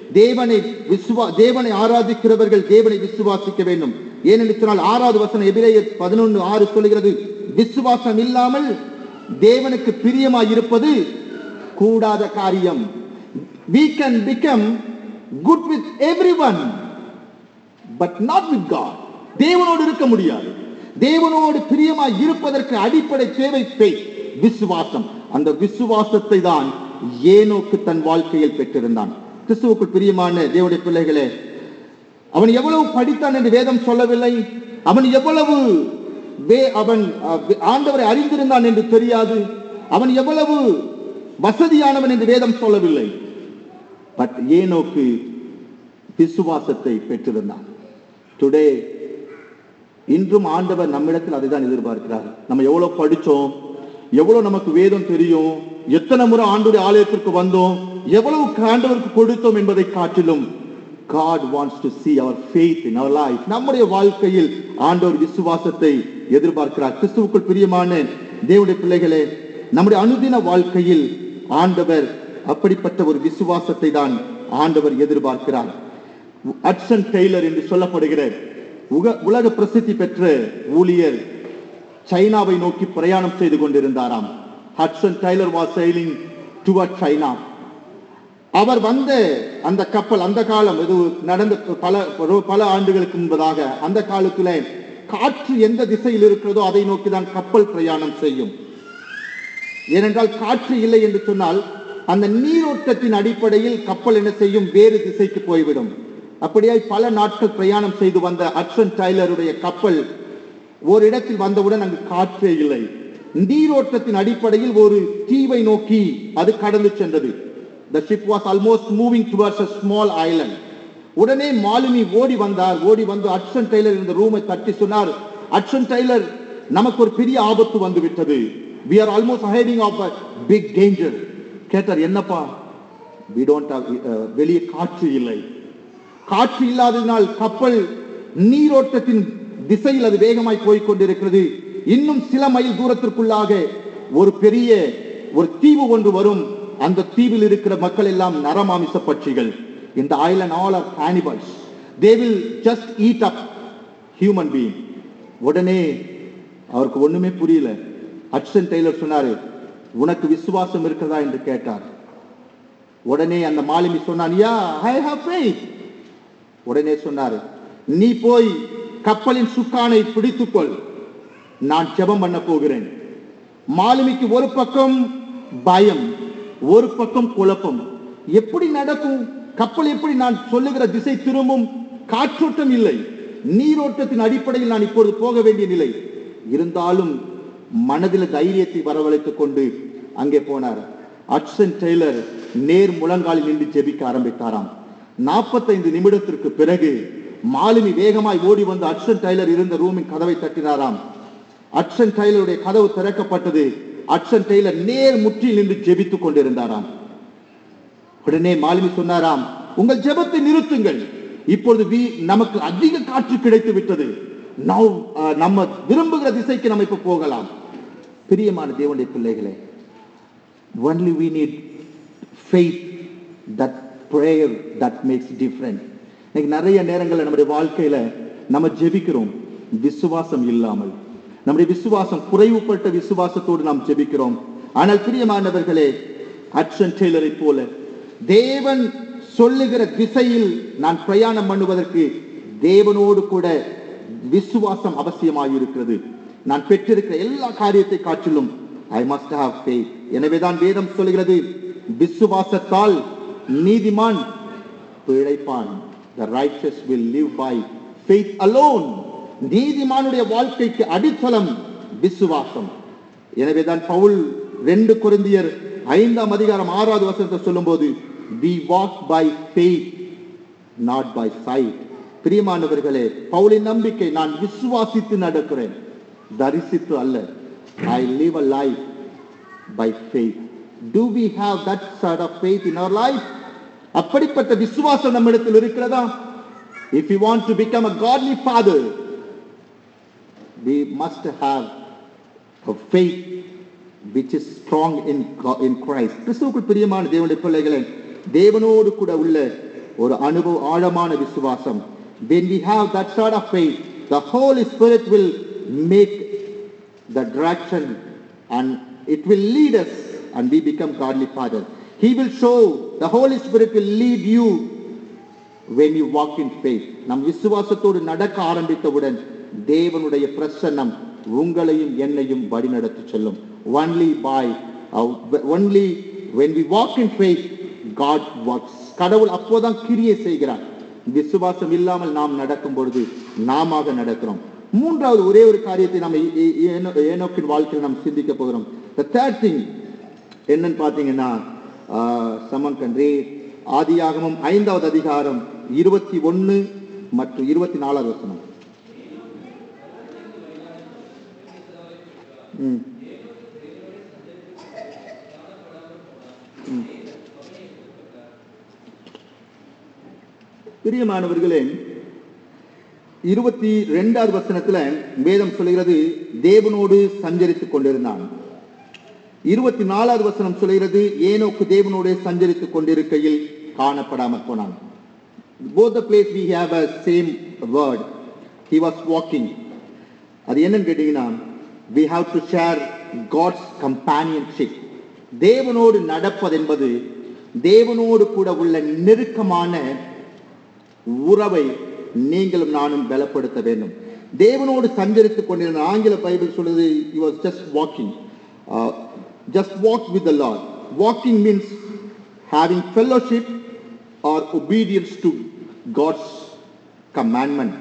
தேவனை ஆராதிக்கிறவர்கள் தேவனை விசுவாசிக்க வேண்டும். ஏனென்று சொன்னால் 6வது வசனம் எபிரேயர் 11:6 சொல்கிறது, விசுவாசம் இல்லாமல் தேவனுக்கு பிரியமாய் இருப்பது கூடாத காரியம். We can become good with everyone but not with God. தேவனோடு இருக்க முடியாது. தேவனோடு பிரியமாய் இருப்பதற்கு அடிப்படை தேவை faith, விசுவாசம். அந்த விசுவாசத்தை தான் ஏனோக்கு தன் வாழ்க்கையில் பெற்றிருந்தான். கிறிஸ்துவுக்குள் பிரியமான தேவனுடைய பிள்ளைகளே, அவன் எவ்வளவு படித்தான் என்று வேதம் சொல்லவில்லை. அவன் எவ்வளவு அவன் ஆண்டவரை அறிந்திருந்தான் என்று தெரியாது. அவன் எவ்வளவு வசதியானவன் என்று வேதம் சொல்லவில்லை. பட் ஏனோக்கு விசுவாசத்தை பெற்றிருந்தான். டுடே, இன்றும் ஆண்டவர் நம்மிடத்தில் அதை தான் எதிர்பார்க்கிறார். நம்ம எவ்வளவு படிச்சோம், எவ்வளவு நமக்கு வேதம் தெரியும், எத்தனை முறை ஆண்டவருடைய ஆலயத்திற்கு வந்தோம், எவ்வளவு ஆண்டவருக்கு கொடுத்தோம் என்பதை காட்டிலும் God wants to see our faith in our life. நம்முடைய வாழ்க்கையில் ஆண்டவர் விசுவாசத்தை எதிர்பார்க்கிறார். கிறிஸ்துவுக்குள் பிரியமான தேவனுடைய பிள்ளைகளே, நம்முடைய அனுதின வாழ்க்கையில் ஆண்டவர் அப்படிப்பட்ட ஒரு விசுவாசத்தை தான் ஆண்டவர் எதிர்பார்க்கிறார். ஹட்சன் டெய்லர் என்று சொல்லப்படுகிற உலக பிரசித்தி பெற்ற ஊழியர் சைனாவை நோக்கி பிரயாணம் செய்து கொண்டிருந்தாராம். Hudson Taylor was sailing toward China. அவர் வந்த அந்த கப்பல், அந்த காலம் இது நடந்த பல ஆண்டுகளுக்கு முன்பதாக, அந்த காலத்துல காற்று எந்த திசையில் இருக்கிறதோ அதை நோக்கி தான் கப்பல் பிரயாணம் செய்யும். ஏனென்றால் காற்று இல்லை என்று சொன்னால் அந்த நீரோட்டத்தின் அடிப்படையில் கப்பல் என்ன செய்யும், வேறு திசைக்கு போய்விடும். அப்படியாய் பல நாட்கள் பிரயாணம் செய்து வந்த ஹட்சன் டெய்லருடைய கப்பல் ஒரு இடத்தில் வந்தவுடன் அங்கு காற்றே இல்லை. நீரோட்டத்தின் அடிப்படையில் ஒரு தீவை நோக்கி அது கடந்து சென்றது. The ship was almost moving towards a small island. உடனே மாலுமி ஓடி வந்து ஹட்சன் டெய்லர் இந்த ரூமை தட்டி சொன்னார், ஹட்சன் டெய்லர், நமக்கு ஒரு பெரிய ஆபத்து வந்து விட்டது. We are almost heading of a big danger. கேட்டார், என்னப்பா? We don't have வெளியே காற்று இல்லை. காற்று இல்லாததினால் கப்பல் நீரோட்டத்தின் திசையில் அது வேகமாய் போய் கொண்டிருக்கிறது. இன்னும் சில மைல் தூரத்திற்குள்ளாக ஒரு பெரிய ஒரு தீவு ஒன்று வரும். அந்த தீவில் இருக்கிற மக்கள் எல்லாம் நரமாமிச பட்சிகள். In the island all are cannibals. They will just eat up human being. உடனே அவருக்கு ஒண்ணுமே புரியல. ஹட்சன் டெய்லர் சொன்னாரு, உனக்கு விசுவாசம் இருக்கிறதா என்று கேட்டார். உடனே அந்த மாலுமி சொன்னான், யா, I have faith. உடனே சொன்னாரு, நீ போய் கப்பலின் சுக்கானை பிடித்துக்கொள், நான் ஜெபம் பண்ண போகிறேன். மாலுமிக்கு ஒரு பக்கம் பயம், ஒரு பக்கம் குழப்பம். எப்படி நடக்கும்? கப்பல் எப்படி நான் சொல்லுகிற திசை திரும்பும்? காற்றோட்டம் இல்லை, நீரோட்டத்தின் அடிப்படையில் நான் இப்பொழுது போக வேண்டிய நிலை. இருந்தாலும் மனதில் தைரியத்தை வரவழைத்துக் கொண்டு அங்கே போனார். ஹட்சன் டெய்லர் நேர் முழங்காலில் நின்று ஜெபிக்க ஆரம்பித்தாராம். 45 நிமிடத்திற்கு பிறகு மாலுமி வேகமாய் ஓடி வந்து ஹட்சன் டெய்லர் இருந்த ரூமின் கதவை தட்டினாராம். ஹட்சன் டெய்லருடைய கதவு திறக்கப்பட்டது. ஹட்சன் டெய்லர் நேர் முற்றில் நின்று ஜெபித்துக் கொண்டிருந்தாராம். உடனே மாலுமி சொன்னாராம், உங்கள் ஜெபத்தை நிறுத்துங்கள், இப்பொழுது நமக்கு அதிக காற்று கிடைத்து விட்டது, நம்ம விரும்புகிற திசைக்கு நம்ம இப்ப போகலாம். பிரியமான தேவனுடைய பிள்ளைகளே, only we need faith, that prayer that makes difference. இன்னைக்கு நிறைய நேரங்களில் நம்முடைய வாழ்க்கையில நம்ம ஜெபிக்கிறோம் விசுவாசம் இல்லாமல். நம்முடைய விசுவாசம் குறைவுபட்ட விசுவாசத்தோடு நாம் ஜெபிக்கிறோம். ஆனால் பிரியமானவர்களே, ஹட்சன் டெய்லரை போல தேவன் சொல்லுகிற திசையில் நான் பிரயாணம் பண்ணுவதற்கு தேவனோடு கூட விசுவாசம் அவசியமாயிருக்கிறது. நான் பெற்றிருக்கிற எல்லா காரியத்தை காட்டிலும் I must have faith. எனவேதான் வேதம் சொல்கிறது, விசுவாசத்தால் நீதிமான் பிழைப்பான். The righteous will live by faith alone. நீதிமானுடைய வாழ்க்கைக்கு அடித்தளம் விசுவாசம். எனவேதான் பவுல் 2 கொரிந்தியர் 5ஆம் அதிகாரம் 6வது வசனத்தை சொல்லும்போது, we walk by faith not by sight. பிரியமானவர்களே, பவுலின் நம்பிக்கை, நான் விசுவாசித்து நடக்கிறேன், தரிசித்து அல்ல. I live a life by faith. Do we have that sort of faith in our life? அப்படிப்பட்ட விசுவாசம் நம்மிடத்தில் இருக்கிறதா? If you want to become a godly father, we must have a faith which is strong in Christ. கிறிஸ்துவுக்குள் பிரியமான தேவனுடைய பிள்ளைகளே, தேவனோடு கூட உள்ள ஒரு ஆழமான விசுவாசம். When we have that sort of faith, the Holy Spirit will make the direction and it will lead us and we become godly fathers. He will show, the Holy Spirit will lead you when you walk in faith. நம் விசுவாசத்தோடு நடக்க ஆரம்பித்தவுடன் தேவனுடைய பிரசன்னம் உங்களையும் என்னையும் வழிநடத்தி செல்லும். only when we walk in faith, God works. கடவுள் அப்போதான் கிரியை செய்கிறார். விசுவாசம் இல்லாமல் நாம் நடக்கும் பொழுது நாம நடக்கிறோம். மூன்றாவது ஒரே ஒரு காரியத்தை நாம் ஏனோக்கின் வாழ்க்கையில் நாம் சிந்திக்க போகிறோம். The third thing என்னன்னு பாத்தீங்கன்னா, someone can read ஆதியாகமம் 5வது அதிகாரம் 21 மற்றும் 24வது வசனம். பிரியமானவர்களே, 22வது வசனத்துல வேதம் சொல்கிறது தேவனோடு சஞ்சரித்துக் கொண்டிருந்தான். 24வது வசனம் சொல்கிறது ஏனோக்கு தேவனோடு சஞ்சரித்துக் கொண்டிருக்கையில் காணப்படாமல் போனான். Both the place we have a same word. He was walking. அது என்னன்னு கேட்டீங்கன்னா, we have to share God's companionship. தேவனோடு நடப்பது என்பது தேவனோடு கூட உள்ள நெருக்கமான உறவை நீங்களும் நானும் பலப்படுத்த வேண்டும். தேவனோடு சஞ்சரித்துக் கொண்டிருந்த ஆங்கில பைபிள் சொல்லுது he was just walking. Just walk with the Lord. Walking means having fellowship or obedience to God's commandment.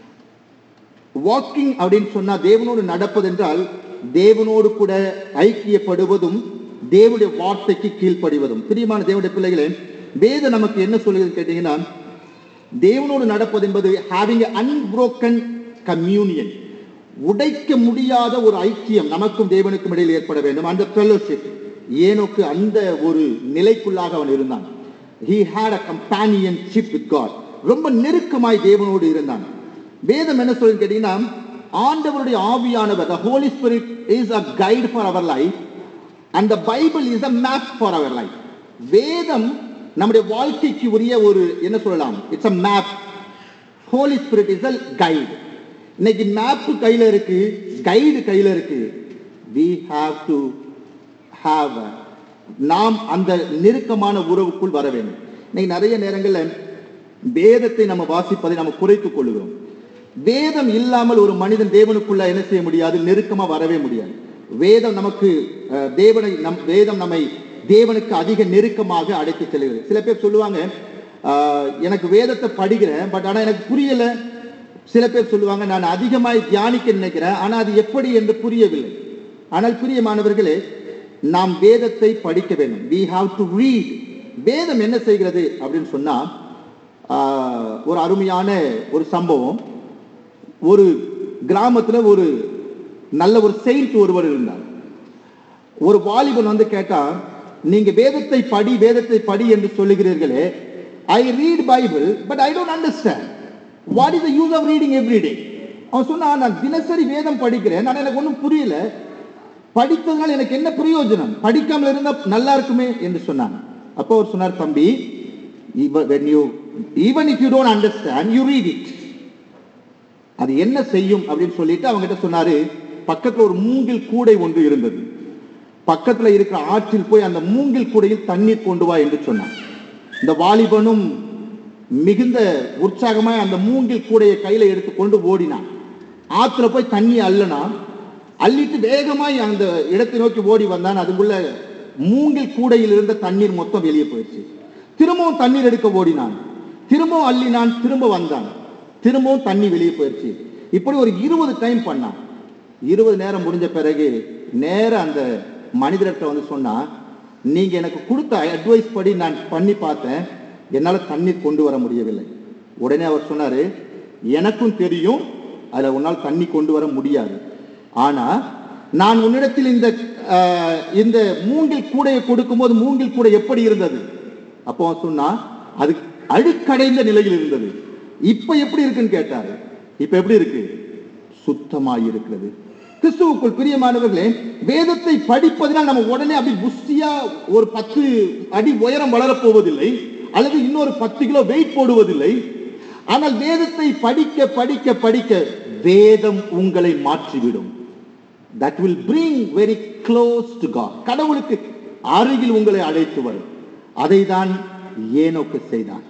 Walking அப்படின்னு சொன்னா தேவனோடு நடப்பது என்றால் தேவனோடு கூட ஐக்கியப்படுவதும் தேவனுடைய வார்த்தைக்கு கீழ்ப்படிவதும். பிரியமான தேவனுடைய பிள்ளைகளே, வேதம் நமக்கு என்ன சொல்லுகிறது கேட்டீங்கன்னா, தேவனோடு நடப்பது என்பது having an unbroken communion, உடைக்க முடியாத ஒரு ஐக்கியம் நமக்கும் தேவனுக்கும் இடையில் ஏற்பட வேண்டும். அந்த fellowship, ஏனோக்கு அந்த ஒரு நிலைக்குள்ளாக அவன் இருந்தான். He had a companionship with God. ரொம்ப நெருக்கமாய் தேவனோடு இருந்தான். வேதம் என்ன சொல்லுது கேட்டீங்கன்னா, ஆண்டவருடைய ஆவியானவர், the Holy Spirit is a guide for our life and the Bible is a map for our life. வேதம் நம்முடைய வாழ்க்கைக்கு உரிய ஒரு என்ன சொல்லலாம், it's a map. Holy Spirit is a guide. இன்னைக்கு மேப் கையில இருக்கு, கைடு கையில இருக்கு. We have to have, நாம் அந்த நெருக்கமான உறவுக்குள் வர வேண்டும். இன்னைக்கு நிறைய நேரங்களில் வேதத்தை நம்ம வாசிப்பதை நம்ம குறைத்துக் கொள்கிறோம். வேதம் இல்லாமல் ஒரு மனிதன் தேவனுக்குள்ள என்ன செய்ய முடியாது, நெருக்கமா வரவே முடியாது. வேதம் நமக்கு வேதம் நம்மை தேவனுக்கு அதிக நெருக்கமாக அழைத்து செல்கிறது. சில பேர் சொல்லுவாங்க, எனக்கு வேதத்தை படிக்கிறேன், பட் ஆனா எனக்கு புரியல. சில பேர் சொல்லுவாங்க, நான் அதிகமாய் தியானிக்க நினைக்கிறேன், ஆனா அது எப்படி என்று புரியவில்லை. ஆனால் பிரியமானவர்களே, நாம் வேதத்தை படிக்க வேண்டும். we have to read. வேதம் என்ன செய்கிறது அப்படின்னு சொன்னா, ஒரு அருமையான ஒரு சம்பவம். ஒரு கிராமத்துல ஒரு நல்ல ஒரு செயின்ட் ஒருவர் இருந்தார். ஒரு வாலிபன் வந்து கேட்டா, நீங்க வேதத்தை படி என்று சொல்லுகிறீர்களே, I read Bible but I don't understand. What is the use of reading every day? அவன் சொன்னா, நான் தினசரி வேதம் படிக்கிறேன், நான் எனக்கு ஒன்றும் புரியல, படித்ததுனால எனக்கு என்ன பிரயோஜனம், படிக்காமல் இருந்தா நல்லா இருக்குமே என்று சொன்னான். அப்போ அவர் சொன்னார், தம்பி, even if you don't understand, you read it. அது என்ன செய்யும் அப்படின்னு சொல்லிட்டு அவங்க கிட்ட சொன்னாரு, பக்கத்துல ஒரு மூங்கில் கூடை ஒன்று இருந்தது, பக்கத்துல இருக்கிற ஆற்றில் போய் அந்த மூங்கில் கூடையில் தண்ணீர் கொண்டு வா என்று சொன்னான். இந்த வாலிபனும் மிகுந்த உற்சாகமாய் அந்த மூங்கில் கூடையை கையில எடுத்துக்கொண்டு ஓடினான். ஆற்றுல போய் தண்ணி அள்ளிட்டு வேகமாய் அந்த இடத்தை நோக்கி ஓடி வந்தான். அதுக்குள்ள மூங்கில் கூடையில் இருந்த தண்ணீர் மொத்தம் வெளியே போயிடுச்சு. திரும்பவும் தண்ணீர் எடுக்க ஓடினான், திரும்பவும் அள்ளினான், திரும்ப வந்தான், திரும்பவும் தண்ணி வெளியே போயிடுச்சு. இப்படி ஒரு 20 டைம் பண்ணான். 20 நேரம் முடிஞ்ச பிறகு நேர அந்த மனிதர்கிட்ட வந்து சொன்னா, நீங்க எனக்கு கொடுத்த அட்வைஸ் படி நான் பண்ணி பார்த்தேன், என்னால தண்ணீர் கொண்டு வர முடியவில்லை. உடனே அவர் சொன்னாரு, எனக்கும் தெரியும் அதுல உன்னால் தண்ணி கொண்டு வர முடியாது, ஆனா நான் உன்னிடத்தில் இந்த மூங்கில் கூடையை கொடுக்கும் போது மூங்கில் கூடை எப்படி இருந்தது? அப்போ சொன்னா, அது அழுக்கடைந்த நிலையில் இருந்தது. இப்ப எப்படி இருக்குன்னு கேட்டாரு. இப்ப எப்படி இருக்கு? சுத்தமாய் இருக்கிறது. கிறிஸ்துவுக்குள் பிரியமானவர்களே, வேதத்தை படிப்பதனால் நம்ம உடனே அப்படி புஷ்டியா ஒரு 10 அடி உயரம் வளரப்போவதில்லை, அல்லது இன்னொரு 10 கிலோ வெயிட் போடுவதில்லை. ஆனால் வேதத்தை படிக்க படிக்க படிக்க வேதம் உங்களை மாற்றிவிடும். That will bring very close to God. கடவுளுக்கு அருகில் உங்களை அழைத்து வரும். அதை தான் ஏனோக்கு செய்தான்.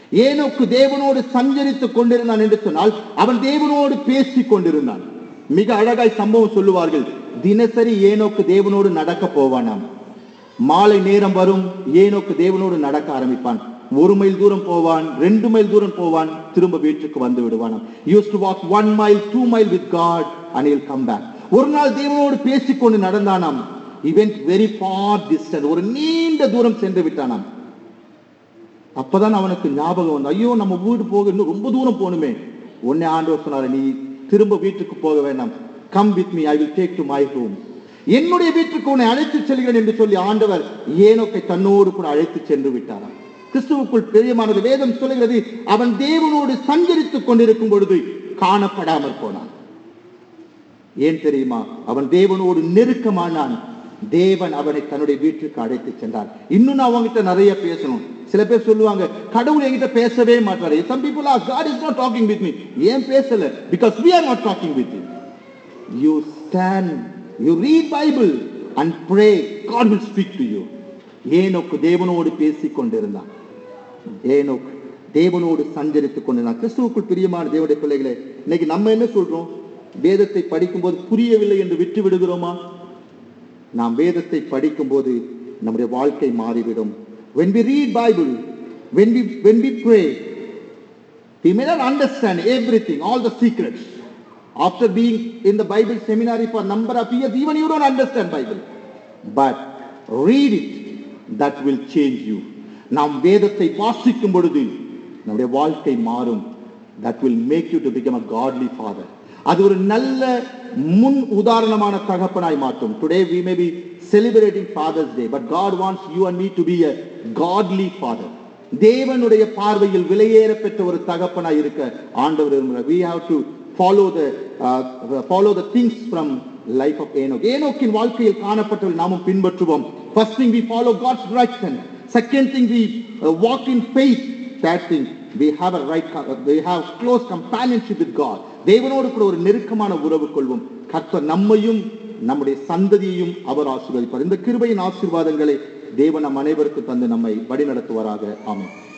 ஏனோக்கு தேவனோடு சஞ்சரித்துக் கொண்டிருந்தான் என்று சொன்னால் அவன் தேவனோடு பேசிக் கொண்டிருந்தான். மிக அழகாய் சம்பவம் சொல்லுவார்கள். தினசரி ஏனோக்கு தேவனோடு நடக்க போவானாம். மாலை நேரம் வரும், ஏனோக்கு தேவனோடு நடக்க ஆரம்பிப்பான். 1 மைல் தூரம் போவான், 2 மைல் தூரம் போவான், திரும்ப வீட்டுக்கு வந்து விடுவானாம். used to walk 1 mile 2 mile with God and he'll come back. ஒரு நாள் தேவனோடு பேசிக்கொண்டு நடந்தானாம். he went very far distance, ஒரு நீண்ட தூரம் சென்று விட்டானாம். அப்பதான் அவனுக்கு ஞாபகம் வந்து, ஐயோ நம்ம வீடு போக இன்னும் ரொம்ப தூரம் போகணுமே. உடனே ஆண்டவர் சொன்னாரு, நீ திரும்ப வீட்டுக்கு போக வேண்டாம், come with me, I will take to my home. என்னுடைய வீட்டுக்கு உன்னை அழைத்து செல்கிறேன் என்று சொல்லி ஆண்டவர் ஏனோக்கை தன்னோடு கூட அழைத்து சென்று விட்டாராம். கிறிஸ்துவுக்குள் பிரியமானது, வேதம் சொல்லுகிறது, அவன் தேவனோடு சஞ்சரித்துக் கொண்டிருக்கும் பொழுது காணப்படாமல் போனான். ஏன் தெரியுமா? அவன் தேவனோடு நெருக்கமானான். தேவன் அவனை தன்னுடைய வீட்டுக்கு அழைத்து சென்றார். இன்னும் நான் அவங்ககிட்ட நிறைய பேசணும். சில பேர் சொல்லுவாங்க, கடவுள் என்கிட்ட பேசவே மாட்டாரு. Some people ask, God is not talking with me. ஏன் பேசல? Because we are not talking with him. You stand, you read Bible and pray, God will speak to you. ஏனோக்கு தேவனோடு பேசிக் கொண்டிருந்தான். ஏனோக்கு தேவனோடு சஞ்சரித்துக் கொண்டிருந்தான். கிறிஸ்துவுக்குள் பிரியமான தேவனுடைய பிள்ளைகளே, இன்னைக்கு நம்ம என்ன சொல்றோம்? வேதத்தை படிக்கும் போது புரியவில்லை என்று விட்டு விடுகிறோமா? நாம் வேதத்தை படிக்கும் போது நம்முடைய வாழ்க்கை மாறிவிடும். When we read Bible, when we pray, we may not understand everything, all the secrets. After being in the Bible seminary for a number of years, even you don't understand Bible. But read it, that will change you. நாம் வேதத்தை வாசிக்கும் பொழுது நம்முடைய வாழ்க்கை மாறும். That will make you to become a godly father. அது ஒரு நல்ல முன் உதாரணமான தகப்பனாய் மாற்றும். Today we may be celebrating Father's Day, but God wants you and me to be a godly father. தேவனுடைய பார்வையில் விலையேற பெற்ற ஒரு தகப்பனாய் இருக்க ஆண்டவர் விரும்புகிறார். We have to follow the things from life of Enoch. ஏனோக்கின் வாழ்க்கையில் காணப்பட்டவை நாமும் பின்பற்றுவோம். First thing, we follow God's direction. Second thing, we walk in faith. Third thing, we have close companionship with God. தேவனோடு கூட ஒரு நெருக்கமான உறவு கொள்வோம். கர்த்தர் நம்மையும் நம்முடைய சந்ததியையும் அவர் ஆசீர்வதிப்பார். இந்த கிருபையின் ஆசீர்வாதங்களை தேவன் நம் அனைவருக்கும் தந்து நம்மை வழிநடத்துவாராக. ஆமென்.